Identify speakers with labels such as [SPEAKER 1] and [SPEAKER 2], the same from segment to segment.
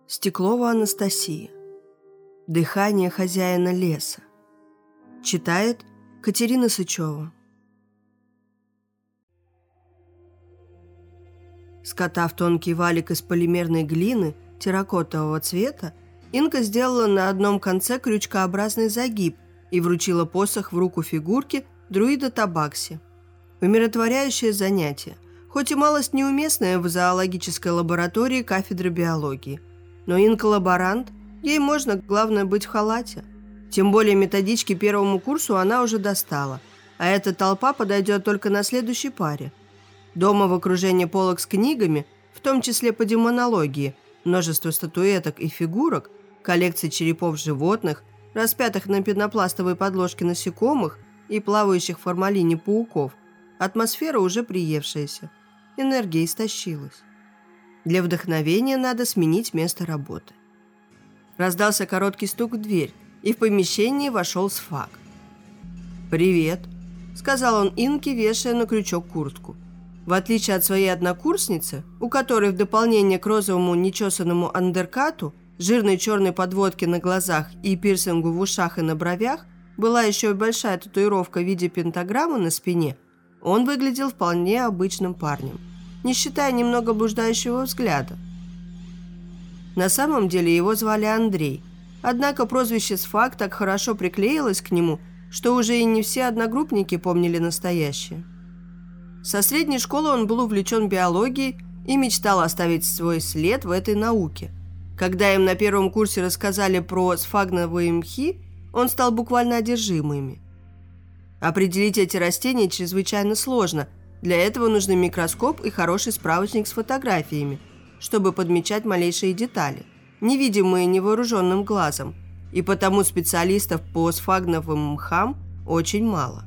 [SPEAKER 1] Стеклова Анастасия. Дыхание хозяина леса. Читает Катерина Сычева. Скотав тонкий валик из полимерной глины терракотового цвета, Инка сделала на одном конце крючкообразный загиб и вручила посох в руку фигурке друида Табакси. Умиротворяющее занятие, хоть и малость неуместное в зоологической лаборатории кафедры биологии. Но Инка лаборант, ей можно, главное, быть в халате. Тем более методички первому курсу она уже достала, а эта толпа подойдет только на следующей паре. Дома в окружении полок с книгами, в том числе по демонологии, множество статуэток и фигурок, коллекции черепов животных, распятых на пенопластовой подложке насекомых и плавающих в формалине пауков, атмосфера уже приевшаяся, энергия истощилась. Для вдохновения надо сменить место работы. Раздался короткий стук в дверь, и в помещении вошел Сфак. «Привет», — сказал он Инке, вешая на крючок куртку. В отличие от своей однокурсницы, у которой в дополнение к розовому нечесанному андеркату, жирной черной подводке на глазах и пирсингу в ушах и на бровях, была еще и большая татуировка в виде пентаграммы на спине, он выглядел вполне обычным парнем, не считая немного блуждающего взгляда. На самом деле его звали Андрей, однако прозвище Сфак так хорошо приклеилось к нему, что уже и не все одногруппники помнили настоящее. Со средней школы он был увлечен биологией и мечтал оставить свой след в этой науке. Когда им на первом курсе рассказали про сфагновые мхи, он стал буквально одержимым ими. Определить эти растения чрезвычайно сложно. Для этого нужны микроскоп и хороший справочник с фотографиями, чтобы подмечать малейшие детали, невидимые невооруженным глазом, и потому специалистов по сфагновым мхам очень мало.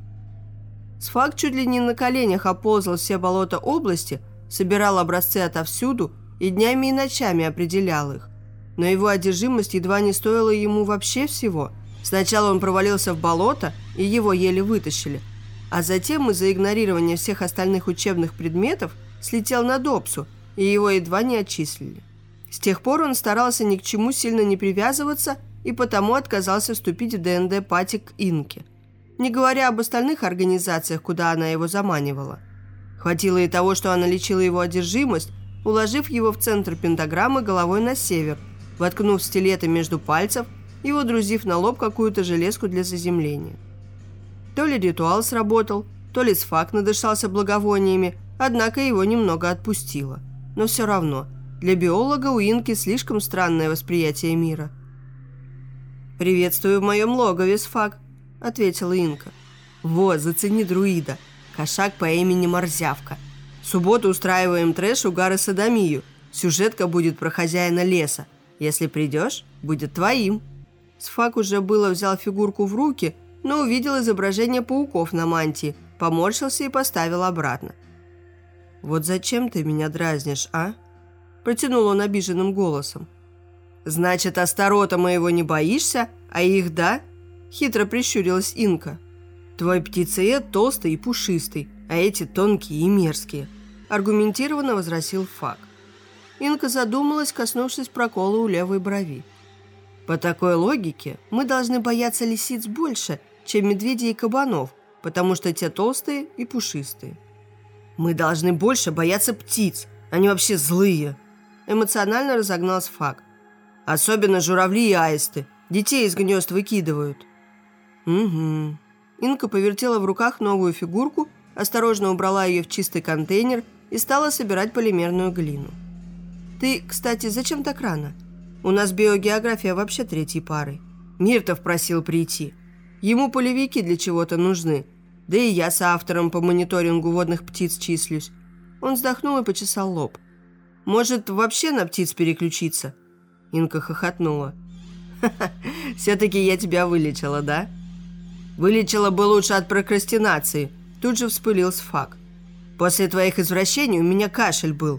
[SPEAKER 1] Сфак чуть ли не на коленях оползал все болота области, собирал образцы отовсюду и днями и ночами определял их. Но его одержимость едва не стоила ему вообще всего. Сначала он провалился в болото, и его еле вытащили, а затем из-за игнорирования всех остальных учебных предметов слетел на Допсу, и его едва не отчислили. С тех пор он старался ни к чему сильно не привязываться и потому отказался вступить в ДНД-пати к Инке, не говоря об остальных организациях, куда она его заманивала. Хватило и того, что она лечила его одержимость, уложив его в центр пентаграммы головой на север, воткнув стилеты между пальцев и водрузив на лоб какую-то железку для заземления. То ли ритуал сработал, то ли Сфак надышался благовониями, однако его немного отпустило. Но все равно, для биолога у Инки слишком странное восприятие мира. «Приветствую в моем логове, Сфак», — ответила Инка. «Вот, зацени друида. Кошак по имени Морзявка. В субботу устраиваем трэш, угар и содомию. Сюжетка будет про хозяина леса. Если придешь, будет твоим». Сфак уже было взял фигурку в руки, но увидел изображение пауков на мантии, поморщился и поставил обратно. «Вот зачем ты меня дразнишь, а?» – протянул он обиженным голосом. «Значит, Астарота моего не боишься, а их да?» – хитро прищурилась Инка. «Твой птицеед толстый и пушистый, а эти тонкие и мерзкие», – аргументированно возразил Фак. Инка задумалась, коснувшись прокола у левой брови. «По такой логике мы должны бояться лисиц больше, чем медведей и кабанов, потому что те толстые и пушистые». «Мы должны больше бояться птиц, они вообще злые», – эмоционально разогнался Фак. «Особенно журавли и аисты, детей из гнезд выкидывают». «Угу». Инка повертела в руках новую фигурку, осторожно убрала ее в чистый контейнер и стала собирать полимерную глину. «Ты, кстати, зачем так рано? У нас биогеография вообще третьей парой. Миртов просил прийти. Ему полевики для чего-то нужны. Да и я соавтором по мониторингу водных птиц числюсь». Он вздохнул и почесал лоб. «Может, вообще на птиц переключиться?» Инка хохотнула. «Ха-ха, все-таки я тебя вылечила, да?» «Вылечила бы лучше от прокрастинации», тут же вспылил Сфак. «После твоих извращений у меня кашель был».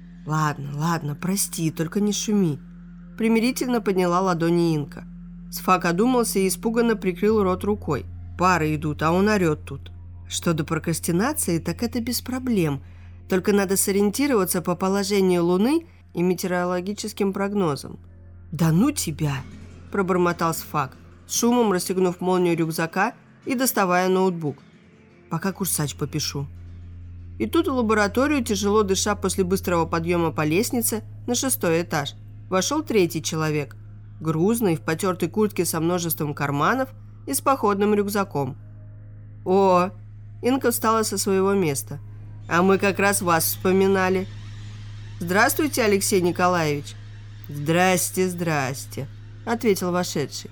[SPEAKER 1] Ладно, прости, только не шуми», примирительно подняла ладони Инка. Сфак одумался и испуганно прикрыл рот рукой. Пары идут, а он орет тут. Что до прокрастинации, так это без проблем. Только надо сориентироваться по положению Луны и метеорологическим прогнозам. «Да ну тебя!» – пробормотал Сфак, с шумом расстегнув молнию рюкзака и доставая ноутбук. «Пока курсач попишу». И тут в лабораторию, тяжело дыша после быстрого подъема по лестнице на 6-й этаж, вошел третий человек, грузный, в потертой куртке со множеством карманов и с походным рюкзаком. «О!» – Инка встала со своего места. «А мы как раз вас вспоминали». «Здравствуйте, Алексей Николаевич». «Здрасте, здрасте», – ответил вошедший.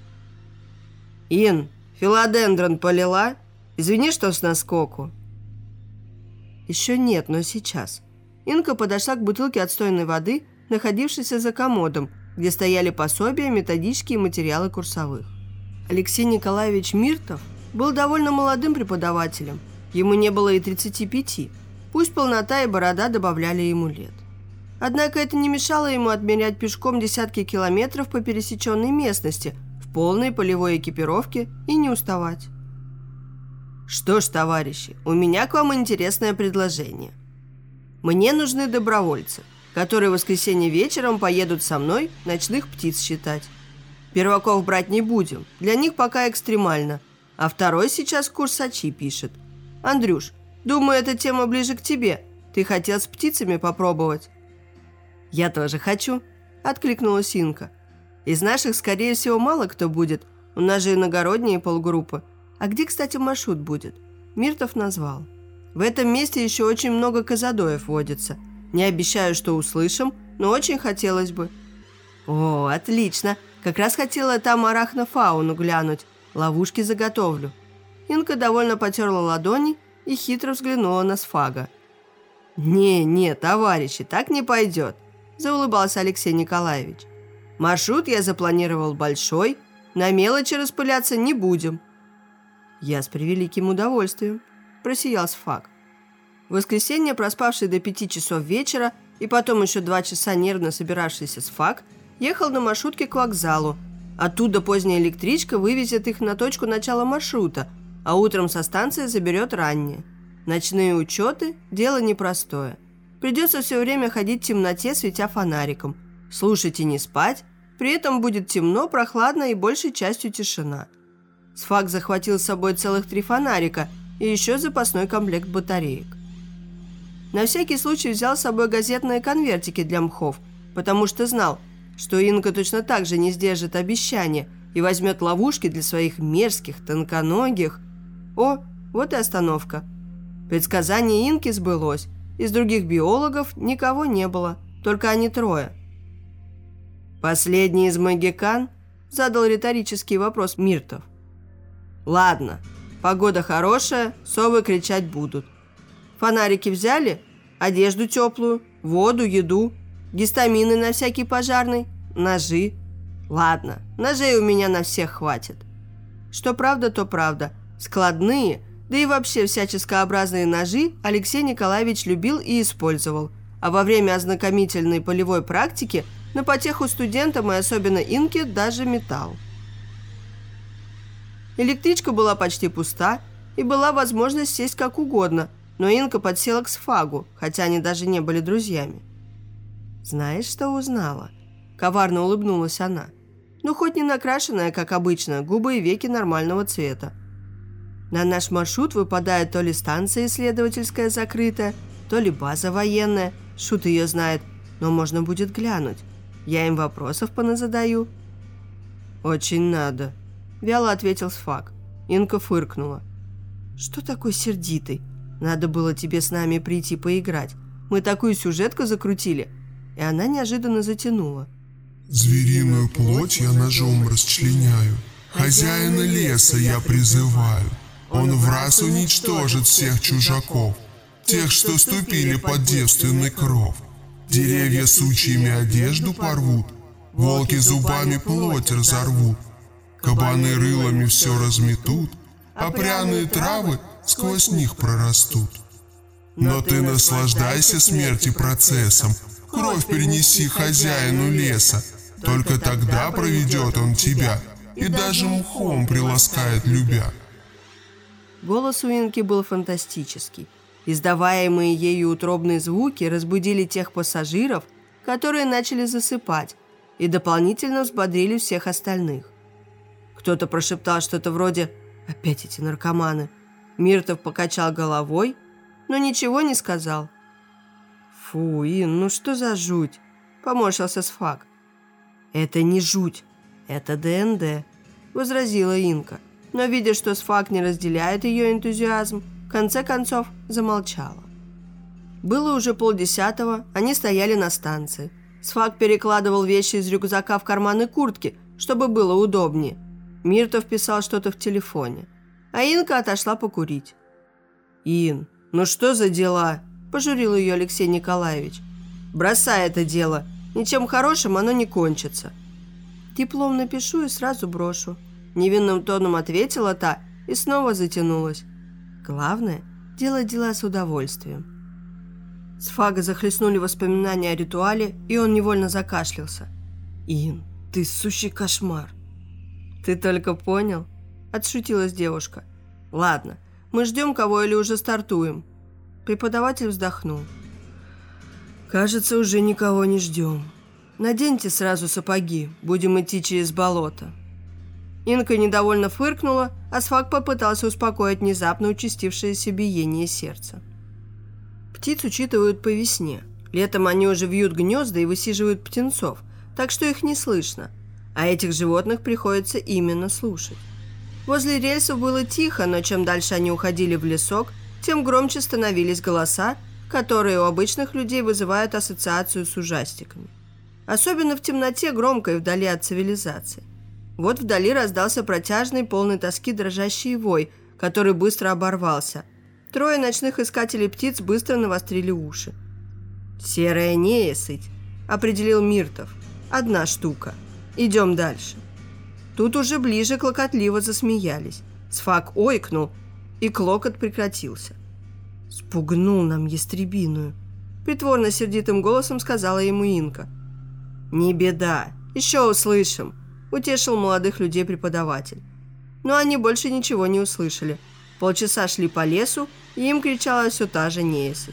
[SPEAKER 1] «Ин, филодендрон полила? Извини, что с наскоку». «Еще нет, но сейчас». Инка подошла к бутылке отстойной воды, находившейся за комодом, где стояли пособия, методички и материалы курсовых. Алексей Николаевич Миртов был довольно молодым преподавателем. Ему не было и 35, пусть полнота и борода добавляли ему лет. Однако это не мешало ему отмерять пешком десятки километров по пересеченной местности в полной полевой экипировке и не уставать. «Что ж, товарищи, у меня к вам интересное предложение. Мне нужны добровольцы, которые в воскресенье вечером поедут со мной ночных птиц считать. Перваков брать не будем, для них пока экстремально, а второй сейчас курсачи пишет. Андрюш, думаю, эта тема ближе к тебе. Ты хотел с птицами попробовать?» «Я тоже хочу», – откликнулась Инка. «Из наших, скорее всего, мало кто будет. У нас же иногородние полгруппы. А где, кстати, маршрут будет?» Миртов назвал. «В этом месте еще очень много казадоев водится. Не обещаю, что услышим, но очень хотелось бы». «О, отлично! Как раз хотела там арахнофауну глянуть. Ловушки заготовлю». Инка довольно потерла ладони и хитро взглянула на Сфага. «Не, товарищи, так не пойдет», – заулыбался Алексей Николаевич. «Маршрут я запланировал большой, на мелочи распыляться не будем». «Я с превеликим удовольствием», – просиял Сфаг. В воскресенье, проспавший до 5 часов вечера и потом еще 2 часа нервно собиравшийся Сфаг, ехал на маршрутке к вокзалу. Оттуда поздняя электричка вывезет их на точку начала маршрута, а утром со станции заберет раннее. Ночные учеты – дело непростое. Придется все время ходить в темноте, светя фонариком, слушать и не спать, при этом будет темно, прохладно и большей частью тишина. Сфаг захватил с собой целых 3 фонарика и еще запасной комплект батареек. На всякий случай взял с собой газетные конвертики для мхов, потому что знал, что Инка точно так же не сдержит обещания и возьмет ловушки для своих мерзких, тонконогих. О, вот и остановка. Предсказание Инки сбылось. Из других биологов никого не было, только они 3. «Последний из магикан?» – задал риторический вопрос Миртов. «Ладно, погода хорошая, совы кричать будут. Фонарики взяли? Одежду теплую, воду, еду, гистамины на всякий пожарный, ножи. Ладно, ножей у меня на всех хватит. Что правда, то правда. Складные, да и вообще всяческообразные ножи Алексей Николаевич любил и использовал, а во время ознакомительной полевой практики на потеху студентам и особенно Инке даже метал. Электричка была почти пуста, и была возможность сесть как угодно, но Инка подсела к Сфагу, хотя они даже не были друзьями. «Знаешь, что узнала?» – коварно улыбнулась она. «Ну, хоть не накрашенная, как обычно, губы и веки нормального цвета. На наш маршрут выпадает то ли станция исследовательская закрытая, то ли база военная, шут ее знает, но можно будет глянуть. Я им вопросов поназадаю». «Очень надо», – вяло ответил Сфаг. Инка фыркнула. «Что такой сердитый? Надо было тебе с нами прийти поиграть. Мы такую сюжетку закрутили». И она неожиданно затянула.
[SPEAKER 2] «Звериную плоть я ножом расчленяю, хозяина леса я призываю. Он враз уничтожит всех чужаков, тех, что ступили под девственный кров. Деревья сучьями одежду порвут, волки зубами плоть разорвут, кабаны рылами все разметут, а пряные травы сквозь них прорастут. Но ты наслаждайся смерти процессом, кровь перенеси хозяину леса, только тогда проведет он тебя и даже мхом приласкает любя».
[SPEAKER 1] Голос у Инки был фантастический. Издаваемые ею утробные звуки разбудили тех пассажиров, которые начали засыпать, и дополнительно взбодрили всех остальных. Кто-то прошептал что-то вроде «Опять эти наркоманы». Миртов покачал головой, но ничего не сказал. «Фу, Ин, ну что за жуть?» – поморщился Сфак. «Это не жуть, это ДНД», – возразила Инка, но, видя, что Сфак не разделяет ее энтузиазм, в конце концов замолчала. Было уже 9:30, они стояли на станции. Сфак перекладывал вещи из рюкзака в карманы куртки, чтобы было удобнее. Миртов писал что-то в телефоне, а Инка отошла покурить. «Ин, ну что за дела?» – пожурил ее Алексей Николаевич. «Бросай это дело, ничем хорошим оно не кончится». «Диплом напишу и сразу брошу», – невинным тоном ответила та и снова затянулась. «Главное – делать дела с удовольствием». Сфага захлестнули воспоминания о ритуале, и он невольно закашлялся. «Ин, ты сущий кошмар!» «Ты только понял?» – отшутилась девушка. «Ладно, мы ждем кого или уже стартуем?» Преподаватель вздохнул. «Кажется, уже никого не ждем. Наденьте сразу сапоги, будем идти через болото». Инка недовольно фыркнула, а Сфак попытался успокоить внезапно участившееся биение сердца. Птиц учитывают по весне. Летом они уже вьют гнезда и высиживают птенцов, так что их не слышно, а этих животных приходится именно слушать. Возле рельсов было тихо, но чем дальше они уходили в лесок, тем громче становились голоса, которые у обычных людей вызывают ассоциацию с ужастиками. Особенно в темноте громко и вдали от цивилизации. Вот вдали раздался протяжный, полный тоски дрожащий вой, который быстро оборвался. Трое ночных искателей птиц быстро навострили уши. «Серая неясыть», – определил Миртов. «Одна штука. Идем дальше». Тут уже ближе клокотливо засмеялись. Сфак ойкнул, и клокот прекратился. «Спугнул нам ястребиную», – притворно сердитым голосом сказала ему Инка. «Не беда, еще услышим», – утешил молодых людей преподаватель. Но они больше ничего не услышали. Полчаса шли по лесу, и им кричала все та же неясыть.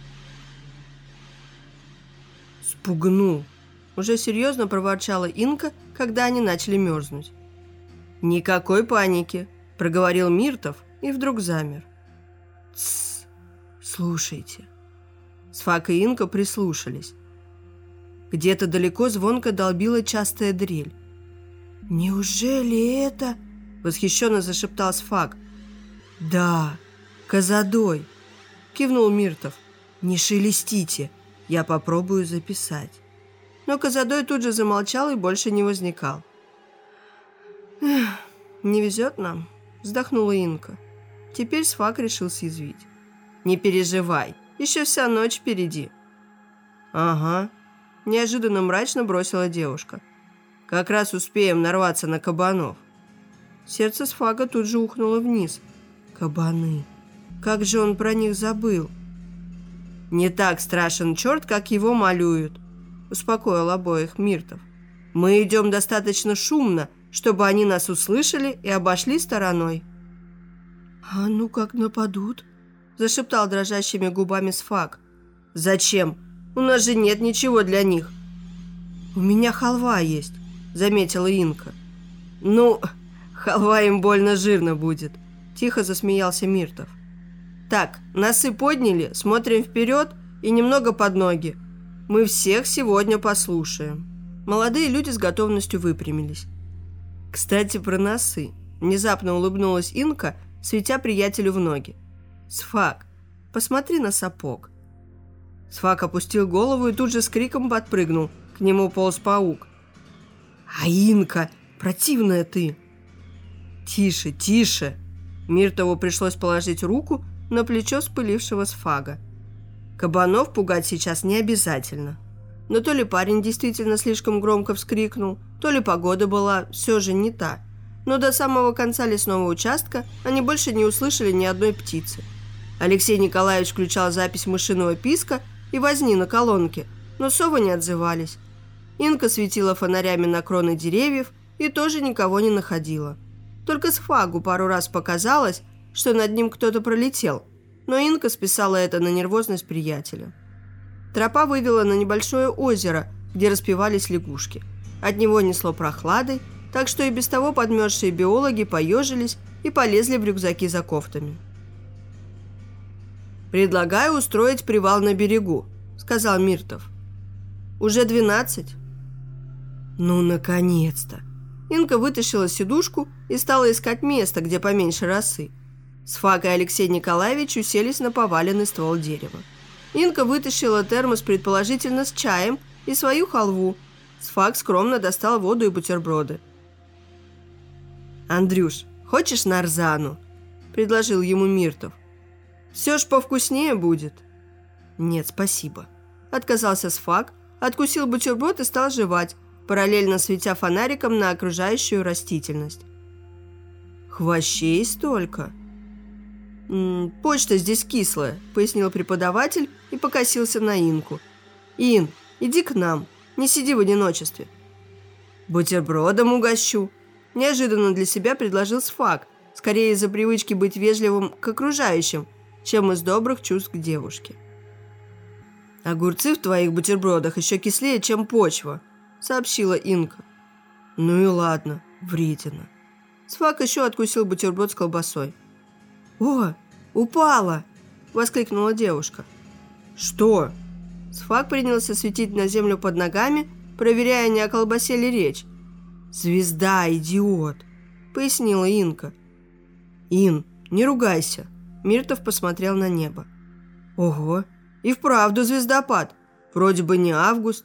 [SPEAKER 1] «Спугнул!» – уже серьезно проворчала Инка, когда они начали мерзнуть. «Никакой паники!» – проговорил Миртов и вдруг замер. «Тссс! Слушайте!» Сфак и Инка прислушались. Где-то далеко звонко долбила частая дрель. «Неужели это?» – восхищенно зашептал Сфак. «Да, козадой!» – кивнул Миртов. «Не шелестите, я попробую записать». Но козадой тут же замолчал и больше не возникал. «Эх, не везет нам», – вздохнула Инка. Теперь Сфак решил съязвить. «Не переживай, еще вся ночь впереди». «Ага», – неожиданно мрачно бросила девушка. «Как раз успеем нарваться на кабанов». Сердце Сфага тут же ухнуло вниз. Кабаны. Как же он про них забыл? «Не так страшен черт, как его малюют», – успокоил обоих Миртов. «Мы идем достаточно шумно, чтобы они нас услышали и обошли стороной». «А ну как нападут?» – зашептал дрожащими губами Сфак. «Зачем? У нас же нет ничего для них». «У меня халва есть», – заметила Инка. «Ну, халва им больно жирно будет», – тихо засмеялся Миртов. «Так, носы подняли, смотрим вперед и немного под ноги. Мы всех сегодня послушаем». Молодые люди с готовностью выпрямились. «Кстати, про носы», – внезапно улыбнулась Инка, светя приятелю в ноги. «Сфак, посмотри на сапог». Сфак опустил голову и тут же с криком подпрыгнул. К нему полз паук. «А Инка, противная ты!» «Тише, тише!» Миртову пришлось положить руку на плечо спылившего Сфага. Кабанов пугать сейчас не обязательно. Но то ли парень действительно слишком громко вскрикнул, то ли погода была все же не та. Но до самого конца лесного участка они больше не услышали ни одной птицы. Алексей Николаевич включал запись мышиного писка и возни на колонке, но совы не отзывались. Инка светила фонарями на кроны деревьев и тоже никого не находила. Только Сфагу пару раз показалось, что над ним кто-то пролетел, но Инка списала это на нервозность приятеля. Тропа вывела на небольшое озеро, где распевались лягушки. От него несло прохладой, так что и без того подмерзшие биологи поежились и полезли в рюкзаки за кофтами. «Предлагаю устроить привал на берегу», – сказал Миртов. «Уже 12?» «Ну, наконец-то!» Инка вытащила сидушку и стала искать место, где поменьше росы. Сфак и Алексей Николаевич уселись на поваленный ствол дерева. Инка вытащила термос, предположительно с чаем, и свою халву. Сфак скромно достал воду и бутерброды. «Андрюш, хочешь нарзану?» – предложил ему Миртов. «Все ж повкуснее будет». «Нет, спасибо», – отказался Сфак, откусил бутерброд и стал жевать, параллельно светя фонариком на окружающую растительность. «Хвощей столько!» «Почта здесь кислая», – пояснил преподаватель и покосился на Инку. «Ин, иди к нам, не сиди в одиночестве». «Бутербродом угощу», – неожиданно для себя предложил Сфак, скорее из-за привычки быть вежливым к окружающим, чем из добрых чувств к девушке. «Огурцы в твоих бутербродах еще кислее, чем почва», – сообщила Инка. «Ну и ладно, вредина». Сфак еще откусил бутерброд с колбасой. «О, упала!» – воскликнула девушка. «Что?» Сфак принялся светить на землю под ногами, проверяя, не о колбасе ли речь. «Звезда, идиот!» – пояснила Инка. «Ин, не ругайся!» – Миртов посмотрел на небо. «Ого! И вправду звездопад! Вроде бы не август!»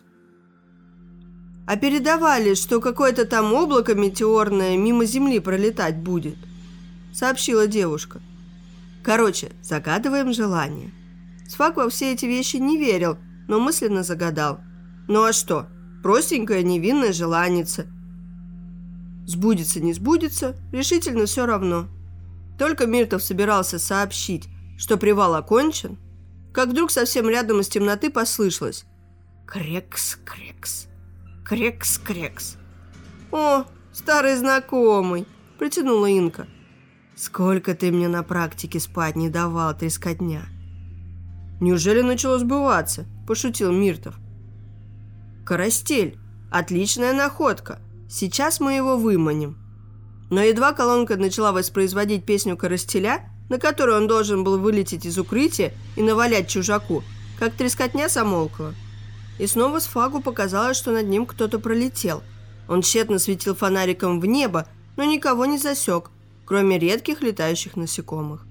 [SPEAKER 1] «А передавали, что какое-то там облако метеорное мимо Земли пролетать будет», – сообщила девушка. «Короче, загадываем желание». Сфак во все эти вещи не верил, но мысленно загадал. Ну а что? Простенькое невинное желанице. Сбудется, не сбудется, решительно все равно. Только Миртов собирался сообщить, что привал окончен, как вдруг совсем рядом из темноты послышалось: «Крекс-крекс, крекс-крекс». «О, старый знакомый!» – протянула Инка. «Сколько ты мне на практике спать не давал, трескотня!» «Неужели начало сбываться?» – пошутил Миртов. «Карастель! Отличная находка! Сейчас мы его выманим». Но едва колонка начала воспроизводить песню Карастеля, на которую он должен был вылететь из укрытия и навалять чужаку, как трескотня замолкла. И снова Сфагу показалось, что над ним кто-то пролетел. Он тщетно светил фонариком в небо, но никого не засек, кроме редких летающих насекомых.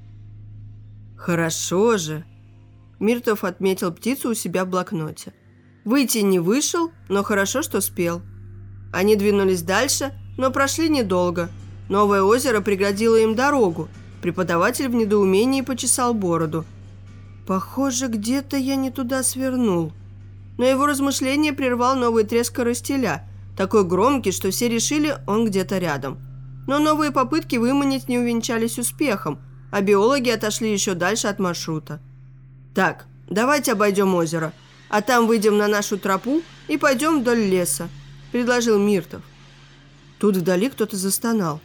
[SPEAKER 1] «Хорошо же!» Миртов отметил птицу у себя в блокноте. Выйти не вышел, но хорошо, что спел. Они двинулись дальше, но прошли недолго. Новое озеро преградило им дорогу. Преподаватель в недоумении почесал бороду. «Похоже, где-то я не туда свернул». Но его размышление прервал новый треск карастеля, такой громкий, что все решили, он где-то рядом. Но новые попытки выманить не увенчались успехом, а биологи отошли еще дальше от маршрута. «Так, давайте обойдем озеро, а там выйдем на нашу тропу и пойдем вдоль леса», – предложил Миртов. Тут вдали кто-то застонал.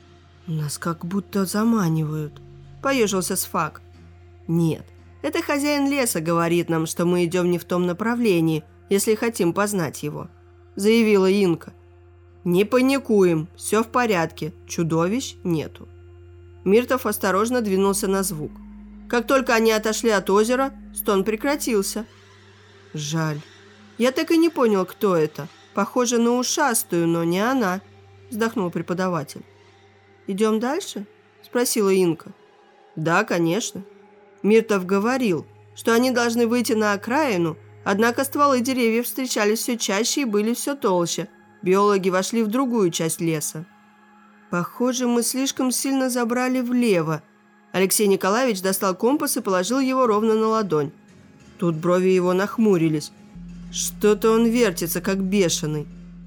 [SPEAKER 1] «Нас как будто заманивают», – поежился Сфак. «Нет, это хозяин леса говорит нам, что мы идем не в том направлении, если хотим познать его», – заявила Инка. «Не паникуем, все в порядке, чудовищ нету». Миртов осторожно двинулся на звук. Как только они отошли от озера, стон прекратился. «Жаль. Я так и не понял, кто это. Похоже на ушастую, но не она», – вздохнул преподаватель. «Идем дальше?» – спросила Инка. «Да, конечно». Миртов говорил, что они должны выйти на окраину, однако стволы деревьев встречались все чаще и были все толще. Биологи вошли в другую часть леса. «Похоже, мы слишком сильно забрали влево». Алексей Николаевич достал компас и положил его ровно на ладонь. Тут брови его нахмурились. Что-то он вертится, как бешеный.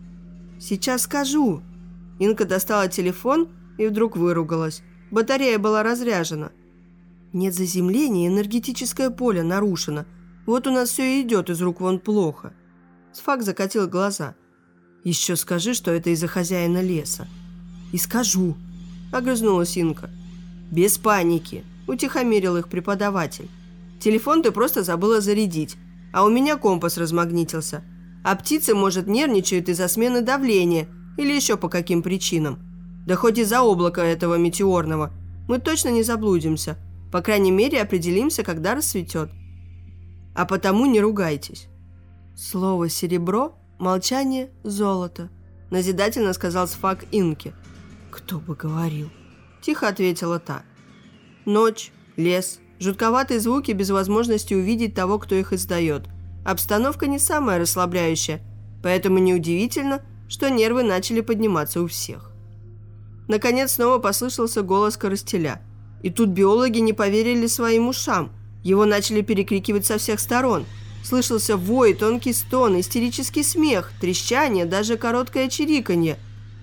[SPEAKER 1] «Сейчас скажу». Инка достала телефон и вдруг выругалась. Батарея была разряжена. «Нет заземления, энергетическое поле нарушено. Вот у нас все и идет из рук вон плохо». Сфак закатил глаза. «Еще скажи, что это из-за хозяина леса». «И скажу», – огрызнулась Инка. «Без паники», – утихомирил их преподаватель. «Телефон ты просто забыла зарядить, а у меня компас размагнитился. А птицы, может, нервничают из-за смены давления или еще по каким причинам. Да хоть из-за облака этого метеорного. Мы точно не заблудимся. По крайней мере, определимся, когда рассветет. А потому не ругайтесь. Слово «серебро», молчание «золото», назидательно сказал Сфаг Инке. «Кто бы говорил?» Тихо ответила та. Ночь, лес, жутковатые звуки без возможности увидеть того, кто их издает. Обстановка не самая расслабляющая, поэтому неудивительно, что нервы начали подниматься у всех. Наконец снова послышался голос Коростеля. И тут биологи не поверили своим ушам. Его начали перекрикивать со всех сторон. Слышался вой, тонкий стон, истерический смех, трещание, даже короткое чириканье.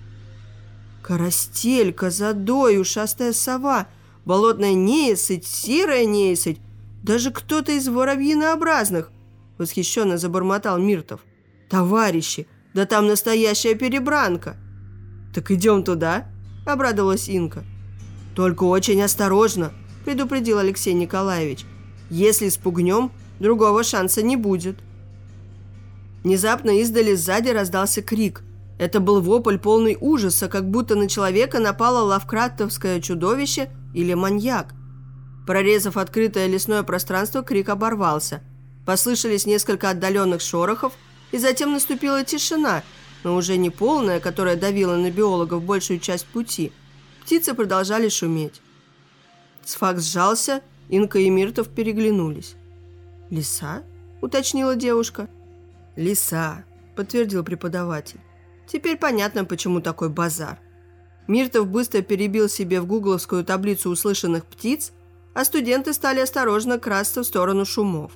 [SPEAKER 1] Коростель, козадой, ушастая сова, болотная неясыть, серая неясыть, даже кто-то из воробьинообразных, восхищенно забормотал Миртов. Товарищи, да там настоящая перебранка. Так идем туда, обрадовалась Инка. Только очень осторожно, предупредил Алексей Николаевич. Если спугнем, другого шанса не будет. Внезапно издали сзади раздался крик. Это был вопль полный ужаса, как будто на человека напало лавкрафтовское чудовище или маньяк. Прорезав открытое лесное пространство, крик оборвался. Послышались несколько отдаленных шорохов, и затем наступила тишина, но уже не полная, которая давила на биологов большую часть пути. Птицы продолжали шуметь. Сфаг сжался, Инка и Миртов переглянулись. «Лиса?» – уточнила девушка. «Лиса», – подтвердил преподаватель. «Теперь понятно, почему такой базар». Миртов быстро перебил себе в гугловскую таблицу услышанных птиц, а студенты стали осторожно красться в сторону шумов.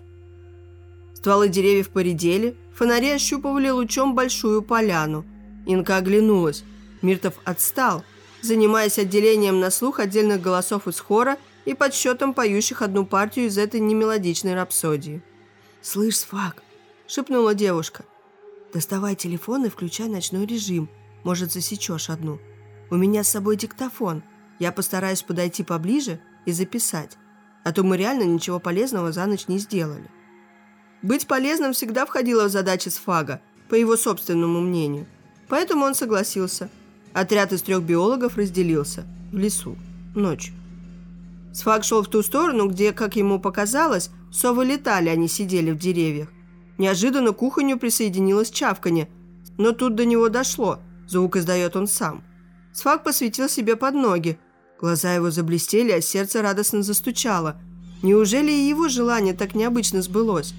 [SPEAKER 1] Стволы деревьев поредели, фонари ощупывали лучом большую поляну. Инка оглянулась. Миртов отстал, занимаясь отделением на слух отдельных голосов из хора и подсчетом поющих одну партию из этой немелодичной рапсодии. «Слышь, Сфаг», – шепнула девушка, – «доставай телефон и включай ночной режим. Может, засечешь одну. У меня с собой диктофон. Я постараюсь подойти поближе и записать. А то мы реально ничего полезного за ночь не сделали». Быть полезным всегда входило в задачи Сфага, по его собственному мнению. Поэтому он согласился. Отряд из 3 биологов разделился. В лесу. Ночью. Сфаг шел в ту сторону, где, как ему показалось, совы летали, а не сидели в деревьях. Неожиданно к уханью присоединилось чавканье, но тут до него дошло. Звук издает он сам. Сфаг посветил себе под ноги. Глаза его заблестели, а сердце радостно застучало. Неужели и его желание так необычно сбылось?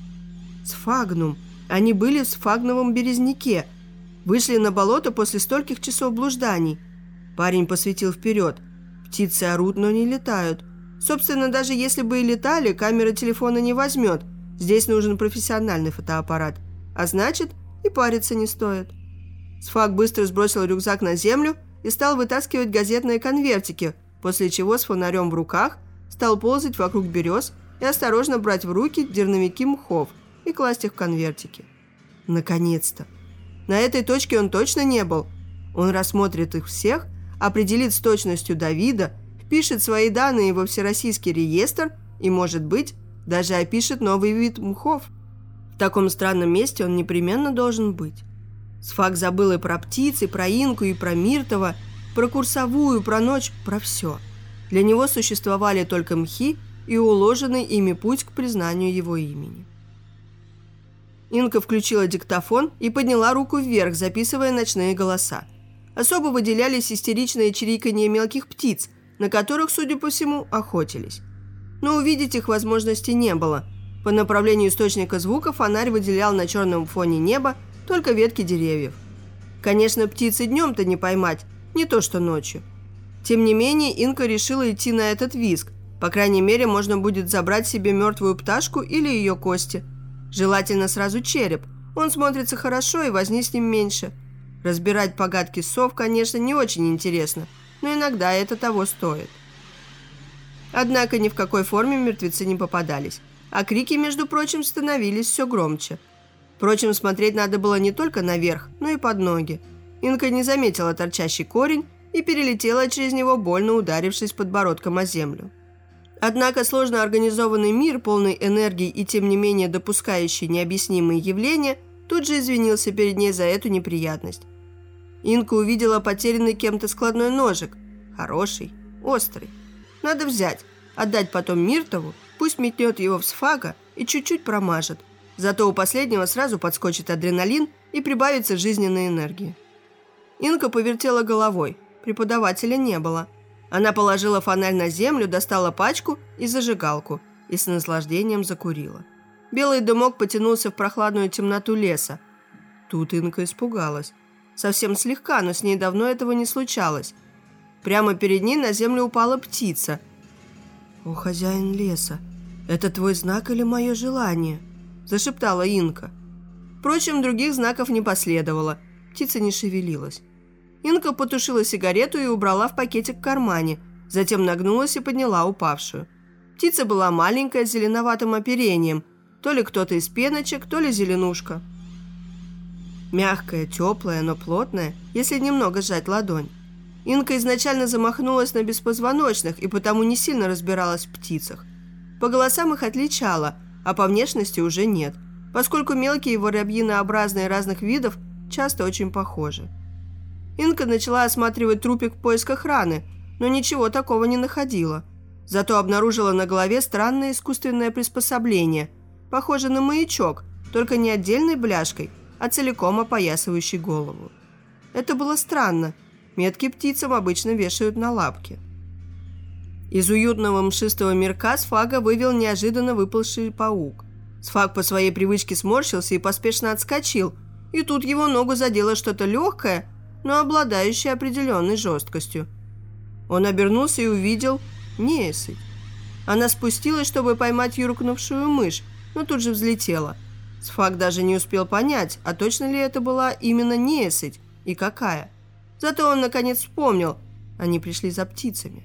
[SPEAKER 1] Сфагнум. Они были в сфагновом березняке. Вышли на болото после стольких часов блужданий. Парень посветил вперед. Птицы орут, но не летают. Собственно, даже если бы и летали, камера телефона не возьмет. Здесь нужен профессиональный фотоаппарат. А значит, и париться не стоит. Сфаг быстро сбросил рюкзак на землю и стал вытаскивать газетные конвертики, после чего с фонарем в руках стал ползать вокруг берез и осторожно брать в руки дерновики мхов и класть их в конвертики. Наконец-то! На этой точке он точно не был. Он рассмотрит их всех, определит с точностью до вида, впишет свои данные во всероссийский реестр и, может быть, даже опишет новый вид мхов. В таком странном месте он непременно должен быть. Сфаг забыл и про птиц, и про Инку, и про Миртова, про курсовую, про ночь, про все. Для него существовали только мхи и уложенный ими путь к признанию его имени. Инка включила диктофон и подняла руку вверх, записывая ночные голоса. Особо выделялись истеричные чириканье мелких птиц, на которых, судя по всему, охотились. Но увидеть их возможности не было. По направлению источника звука фонарь выделял на черном фоне неба только ветки деревьев. Конечно, птицы днем-то не поймать, не то что ночью. Тем не менее, Инка решила идти на этот визг. По крайней мере, можно будет забрать себе мертвую пташку или ее кости. Желательно сразу череп. Он смотрится хорошо и возни с ним меньше. Разбирать погадки сов, конечно, не очень интересно, но иногда это того стоит. Однако ни в какой форме мертвецы не попадались, а крики, между прочим, становились все громче. Впрочем, смотреть надо было не только наверх, но и под ноги. Инка не заметила торчащий корень и перелетела через него, больно ударившись подбородком о землю. Однако сложно организованный мир, полный энергии и тем не менее допускающий необъяснимые явления, тут же извинился перед ней за эту неприятность. Инка увидела потерянный кем-то складной ножик. Хороший, острый. Надо взять, отдать потом Миртову, пусть метнет его в Сфага и чуть-чуть промажет. Зато у последнего сразу подскочит адреналин и прибавится жизненной энергии. Инка повертела головой. Преподавателя не было. Она положила фонарь на землю, достала пачку и зажигалку и с наслаждением закурила. Белый дымок потянулся в прохладную темноту леса. Тут Инка испугалась. Совсем слегка, но с ней давно этого не случалось. Прямо перед ней на землю упала птица. «О, хозяин леса, это твой знак или мое желание?» – зашептала Инка. Впрочем, других знаков не последовало. Птица не шевелилась. Инка потушила сигарету и убрала в пакетик в кармане, затем нагнулась и подняла упавшую. Птица была маленькая, с зеленоватым оперением, то ли кто-то из пеночек, то ли зеленушка. Мягкая, теплая, но плотная, если немного сжать ладонь. Инка изначально замахнулась на беспозвоночных и потому не сильно разбиралась в птицах. По голосам их отличала, а по внешности уже нет, поскольку мелкие воробьинообразные разных видов часто очень похожи. Инка начала осматривать трупик в поисках раны, но ничего такого не находила. Зато обнаружила на голове странное искусственное приспособление, похоже на маячок, только не отдельной бляшкой, а целиком опоясывающий голову. Это было странно. Метки птицам обычно вешают на лапки. Из уютного мшистого мирка Сфага вывел неожиданно выползший паук. Сфаг по своей привычке сморщился и поспешно отскочил, и тут его ногу задело что-то легкое, но обладающее определенной жесткостью. Он обернулся и увидел неесыть. Она спустилась, чтобы поймать юркнувшую мышь, но тут же взлетела. Сфаг даже не успел понять, а точно ли это была именно неесыть и какая. Зато он наконец вспомнил, они пришли за птицами.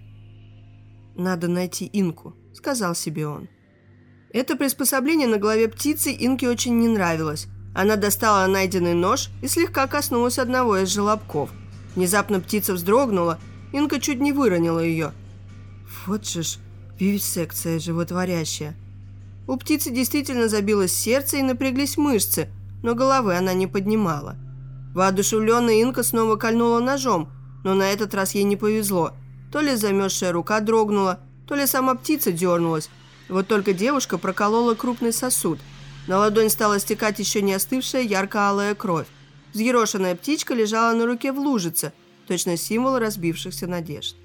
[SPEAKER 1] «Надо найти Инку», — сказал себе он. Это приспособление на голове птицы Инке очень не нравилось. Она достала найденный нож и слегка коснулась одного из желобков. Внезапно птица вздрогнула, Инка чуть не выронила ее. Вот же ж, вивисекция животворящая. У птицы действительно забилось сердце и напряглись мышцы, но головы она не поднимала. Воодушевленная Инка снова кольнула ножом, но на этот раз ей не повезло. То ли замерзшая рука дрогнула, то ли сама птица дернулась. Вот только девушка проколола крупный сосуд. На ладонь стала стекать еще не остывшая ярко-алая кровь. Взъерошенная птичка лежала на руке в лужице, точно символ разбившихся надежд.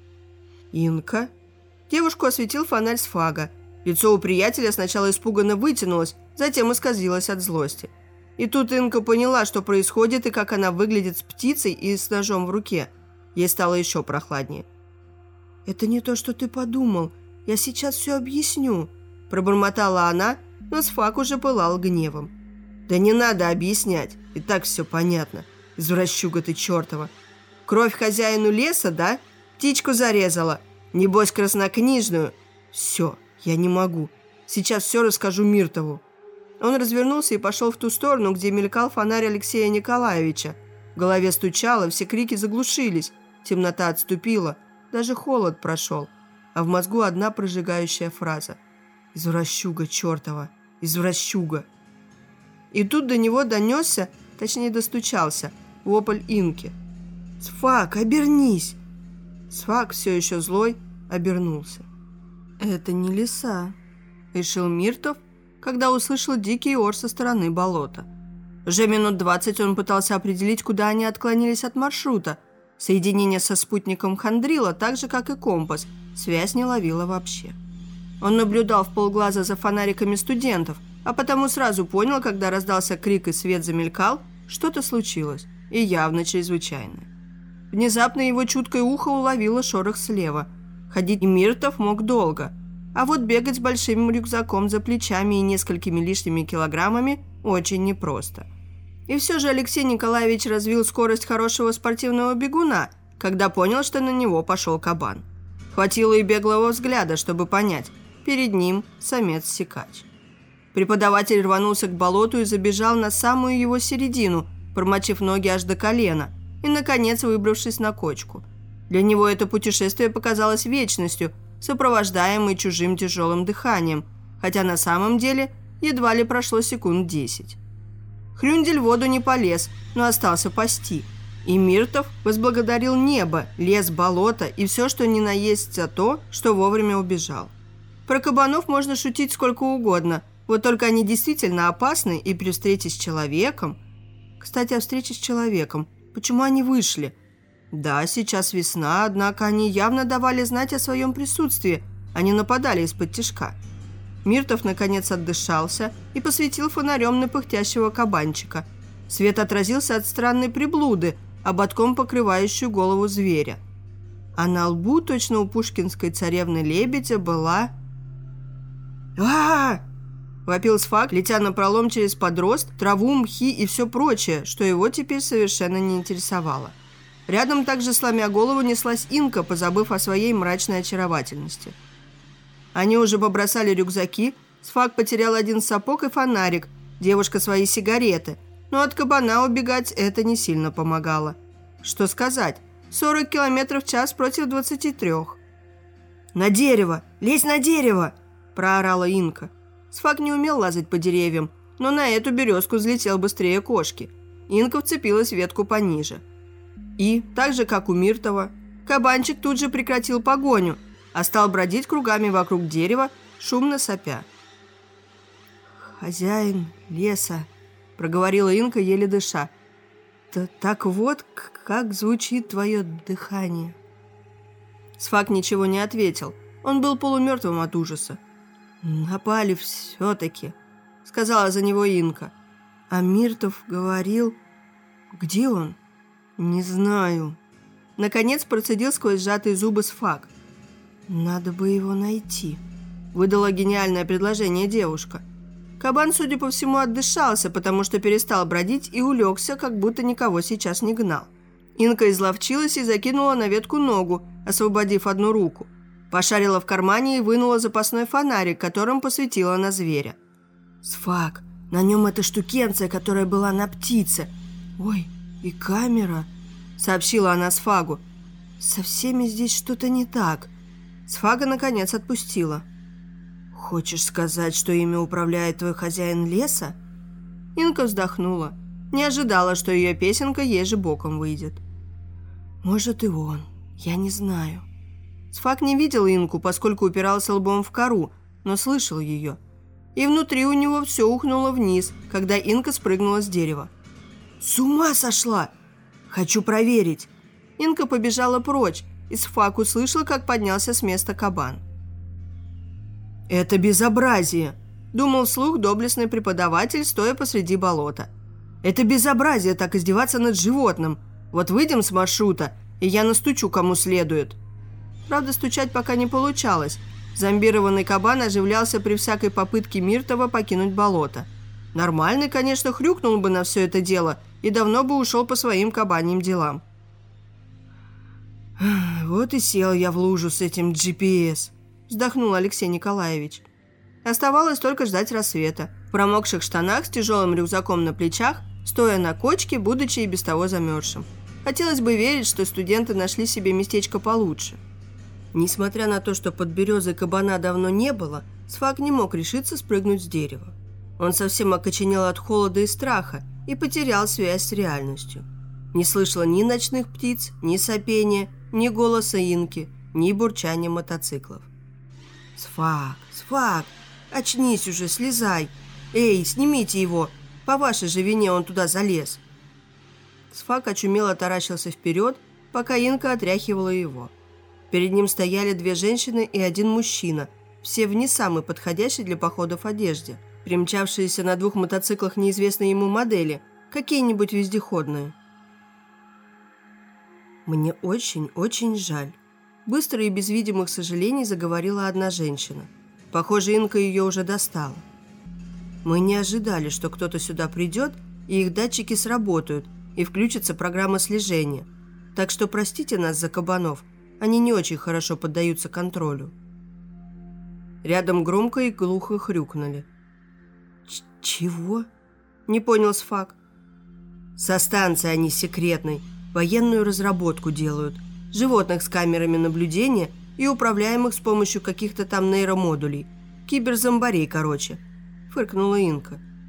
[SPEAKER 1] «Инка?» Девушку осветил фонарь Сфага. Лицо у приятеля сначала испуганно вытянулось, затем исказилось от злости. И тут Инка поняла, что происходит и как она выглядит с птицей и с ножом в руке. Ей стало еще прохладнее. «Это не то, что ты подумал. Я сейчас все объясню», – пробормотала она, но Сфаг уже пылал гневом. «Да не надо объяснять, и так все понятно. Извращуга ты чертова. Кровь хозяину леса, да? Птичку зарезала. Небось краснокнижную. Все, я не могу. Сейчас все расскажу Миртову». Он развернулся и пошел в ту сторону, где мелькал фонарь Алексея Николаевича. В голове стучало, все крики заглушились, темнота отступила, даже холод прошел, а в мозгу одна прожигающая фраза: «Извращуга чертова, извращуга». И тут до него донесся, точнее достучался, вопль Инки. «Сфаг, обернись!» Сфаг, все еще злой, обернулся. «Это не лиса», — решил Миртов, когда услышал дикий ор со стороны болота. Уже минут 20 он пытался определить, куда они отклонились от маршрута. Соединение со спутником хандрило, так же, как и компас. Связь не ловила вообще. Он наблюдал в полглаза за фонариками студентов, а потому сразу понял, когда раздался крик и свет замелькал, что-то случилось, и явно чрезвычайное. Внезапно его чуткое ухо уловило шорох слева. Ходить Миртов мог долго, а вот бегать с большим рюкзаком за плечами и несколькими лишними килограммами очень непросто. И все же Алексей Николаевич развил скорость хорошего спортивного бегуна, когда понял, что на него пошел кабан. Хватило и беглого взгляда, чтобы понять, перед ним самец-сикач. Преподаватель рванулся к болоту и забежал на самую его середину, промочив ноги аж до колена, и, наконец, выбравшись на кочку. Для него это путешествие показалось вечностью, сопровождаемой чужим тяжелым дыханием, хотя на самом деле едва ли прошло секунд 10. Хрюндель в воду не полез, но остался пасти. И Миртов возблагодарил небо, лес, болото и все, что ни на есть за то, что вовремя убежал. Про кабанов можно шутить сколько угодно, вот только они действительно опасны, и при встрече с человеком... Кстати, о встрече с человеком. Почему они вышли? Да, сейчас весна, однако они явно давали знать о своем присутствии, они нападали из-под тишка. Миртов наконец отдышался и посветил фонарем на пыхтящего кабанчика. Свет отразился от странной приблуды, ободком покрывающую голову зверя. А на лбу, точно у пушкинской царевны лебедя, была... «А-а-а!» – вопил Сфак, летя напролом через подрост, траву, мхи и все прочее, что его теперь совершенно не интересовало. Рядом также, сломя голову, неслась Инка, позабыв о своей мрачной очаровательности. Они уже побросали рюкзаки, Сфак потерял один сапог и фонарик, девушка свои сигареты, но от кабана убегать это не сильно помогало. Что сказать, 40 км в час против 23. «На дерево! Лезь на дерево!» – проорала Инка. Сфак не умел лазать по деревьям, но на эту березку взлетел быстрее кошки. Инка вцепилась в ветку пониже. И, так же, как у Миртова, кабанчик тут же прекратил погоню, а стал бродить кругами вокруг дерева, шумно сопя. «Хозяин леса», – проговорила Инка, еле дыша. «Так вот, как звучит твое дыхание». Сфак ничего не ответил. Он был полумертвым от ужаса. «Напали все-таки», – сказала за него Инка. «А Миртов говорил...» «Где он?» «Не знаю». Наконец процедил сквозь сжатые зубы Сфак. «Надо бы его найти», – выдала гениальное предложение девушка. Кабан, судя по всему, отдышался, потому что перестал бродить и улегся, как будто никого сейчас не гнал. Инка изловчилась и закинула на ветку ногу, освободив одну руку. Пошарила в кармане и вынула запасной фонарик, которым посветила на зверя. «Сфак, на нем эта штукенция, которая была на птице. Ой, и камера», – сообщила она Сфагу. «Со всеми здесь что-то не так». Сфага, наконец, отпустила. «Хочешь сказать, что ими управляет твой хозяин леса?» Инка вздохнула. Не ожидала, что ее песенка ей же боком выйдет. «Может, и он. Я не знаю». Сфак не видел Инку, поскольку упирался лбом в кору, но слышал ее. И внутри у него все ухнуло вниз, когда Инка спрыгнула с дерева. «С ума сошла! Хочу проверить!» Инка побежала прочь, и Сфак услышал, как поднялся с места кабан. «Это безобразие!» – думал вслух доблестный преподаватель, стоя посреди болота. «Это безобразие так издеваться над животным! Вот выйдем с маршрута, и я настучу кому следует!» Правда, стучать пока не получалось. Зомбированный кабан оживлялся при всякой попытке Миртова покинуть болото. Нормальный, конечно, хрюкнул бы на все это дело и давно бы ушел по своим кабаньим делам. «Вот и сел я в лужу с этим GPS», – вздохнул Алексей Николаевич. Оставалось только ждать рассвета. В промокших штанах с тяжелым рюкзаком на плечах, стоя на кочке, будучи и без того замерзшим. Хотелось бы верить, что студенты нашли себе местечко получше. Несмотря на то, что под березой кабана давно не было, Сфак не мог решиться спрыгнуть с дерева. Он совсем окоченел от холода и страха и потерял связь с реальностью. Не слышал ни ночных птиц, ни сопения, ни голоса Инки, ни бурчания мотоциклов. «Сфак, Сфак, очнись уже, слезай! Эй, снимите его! По вашей же вине он туда залез!» Сфак очумело таращился вперед, пока Инка отряхивала его. Перед ним стояли две женщины и один мужчина, все в не самой подходящей для походов одежде, примчавшиеся на двух мотоциклах неизвестной ему модели, какие-нибудь вездеходные. «Мне очень жаль», – быстро и без видимых сожалений заговорила одна женщина. Похоже, Инка ее уже достала. «Мы не ожидали, что кто-то сюда придет, и их датчики сработают, и включится программа слежения. Так что простите нас за кабанов, они не очень хорошо поддаются контролю». Рядом громко и глухо хрюкнули. «Чего?» – не понял Сфак. «Со станции они секретной, военную разработку делают, животных с камерами наблюдения и управляемых с помощью каких-то там нейромодулей, киберзомбарей, короче», – фыркнула Инка.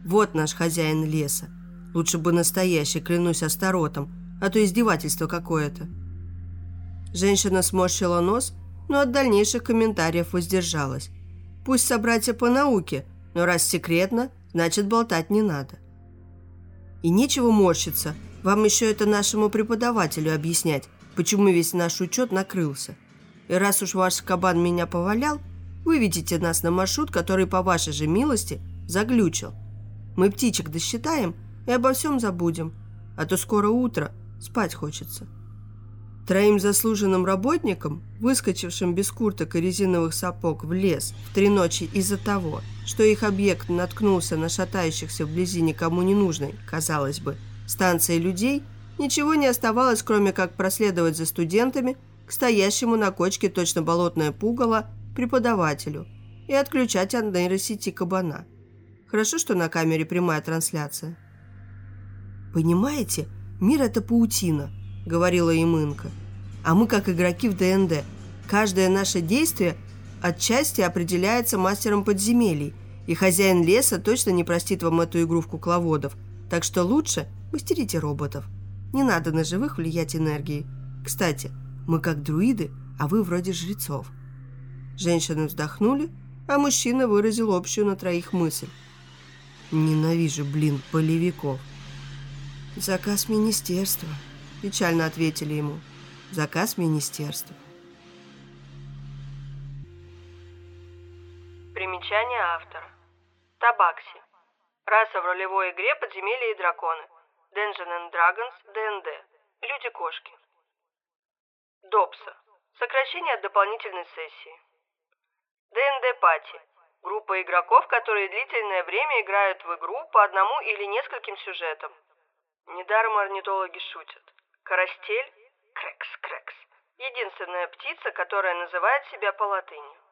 [SPEAKER 1] Вот наш хозяин леса. Лучше бы настоящий, клянусь Астаротом, а то издевательство какое-то». Женщина сморщила нос, но от дальнейших комментариев воздержалась. Пусть собратья по науке, но раз секретно, значит болтать не надо. И нечего морщиться, вам еще это нашему преподавателю объяснять, почему весь наш учет накрылся. И раз уж ваш кабан меня повалял, выведите нас на маршрут, который, по вашей же милости, заглючил. Мы птичек досчитаем и обо всем забудем, а то скоро утро, спать хочется. Троим заслуженным работникам, выскочившим без курток и резиновых сапог в лес в 3 ночи из-за того, что их объект наткнулся на шатающихся вблизи никому не нужной, казалось бы, станции людей, ничего не оставалось, кроме как проследовать за студентами к стоящему на кочке точно болотное пугало преподавателю и отключать от нейросети кабана. Хорошо, что на камере прямая трансляция. «Понимаете, мир – это паутина», – говорила им Инка. «А мы, как игроки в ДНД, каждое наше действие отчасти определяется мастером подземелий, и хозяин леса точно не простит вам эту игру в кукловодов, так что лучше мастерите роботов. Не надо на живых влиять энергией. Кстати, мы как друиды, а вы вроде жрецов». Женщины вздохнули, а мужчина выразил общую на троих мысль. «Ненавижу, полевиков». «Заказ министерства», – печально ответили ему. «Заказ министерства».
[SPEAKER 3] Примечание автора. Табакси. Раса в ролевой игре «Подземелья и драконы». Dungeons and Dragons, ДНД. Люди-кошки. Допса. Сокращение от дополнительной сессии. ДНД-пати. Группа игроков, которые длительное время играют в игру по одному или нескольким сюжетам. Недаром орнитологи шутят. Карастель – крекс-крекс. Единственная птица, которая называет себя по латыни.